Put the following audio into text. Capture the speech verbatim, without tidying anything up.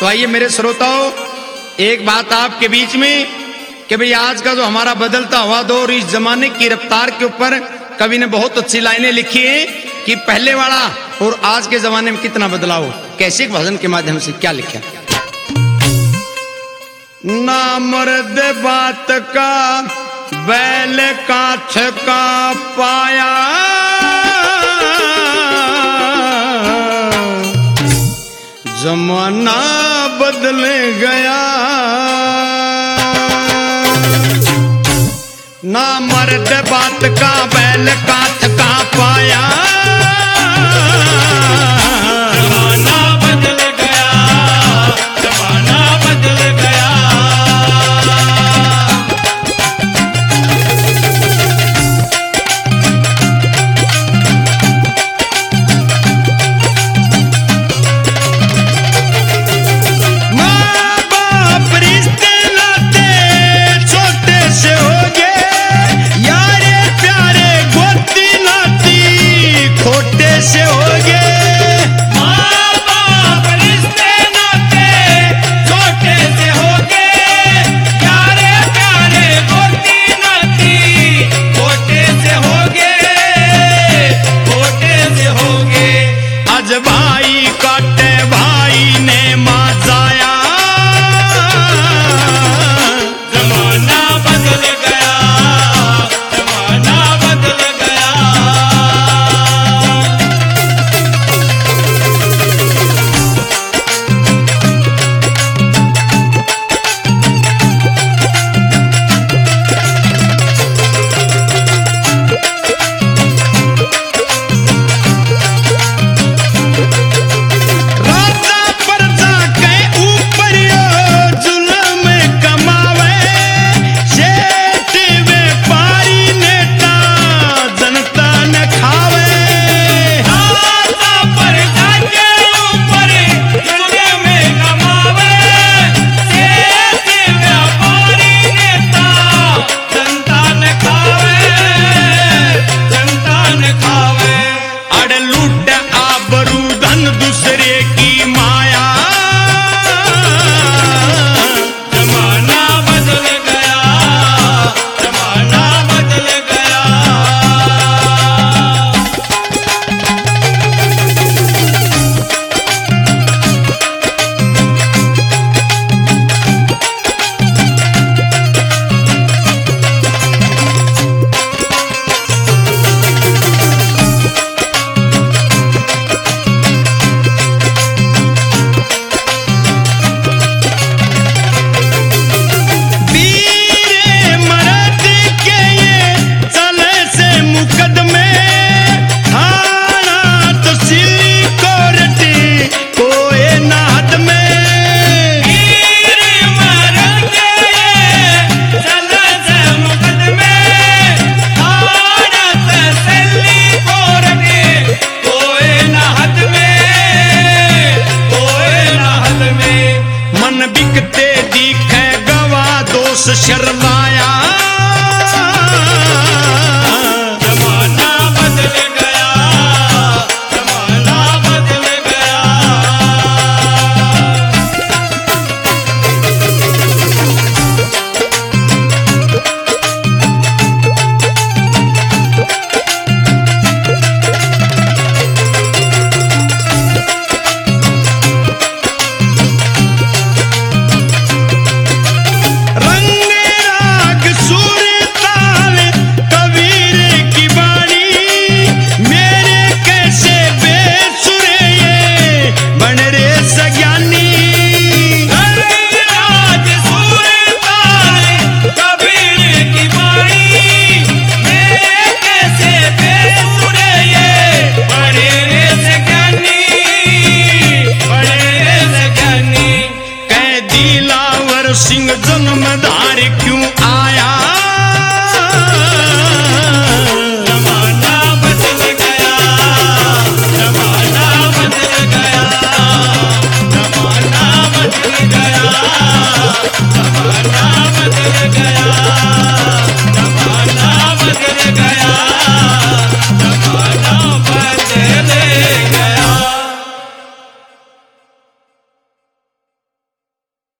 तो आइए मेरे श्रोताओं, एक बात आपके बीच में कि भाई आज का जो हमारा बदलता हुआ दौर, इस जमाने की रफ्तार के ऊपर कवि ने बहुत अच्छी लाइनें लिखी हैं कि पहले वाला और आज के जमाने में कितना बदलाव, कैसे भजन के माध्यम से क्या लिखा। ना मर्द बात का बैल काछ का पाया, जमाना बदल गया। ना मर्द बात का बैल काछ का पाया, जमाना बदल गया, जमाना बदल गया। माँ बाप रिश्ते नाते छोटे से हो गए, यारे प्यारे गोती नाती खोटे से हो गए। माँ बाप रिश्ते नाते छोटे से हो गए, प्यारे प्यारे गोती नाती छोटे से हो गए, छोटे से हो गए। आज भाई काटे भाई ने माँ जाया, जमाना बदल गया, जमाना बदल गया। राजा प्रजा के ऊपर यो जुल्म कमावे, सेठ व्यापारी नेता जनता न खावे। राजा प्रजा के ऊपर जुल्म कमावे, सेठ व्यापारी नेता जनता न खावे, जनता न खावे। अड़ लूट आबरू धन दूसरे की माया, जमाना बदल गया, जमाना बदल गया। वीर मर्द के ये चले से मुकदमे, थाना तो सिली कोर्ट कोई नाद में। वीर मर्द के चले से मुकदमे, थाना तहसीली कोर्ट कोई न हद में, कोई न हद में। मन बिकते दिखे गवा दोष शर्मा,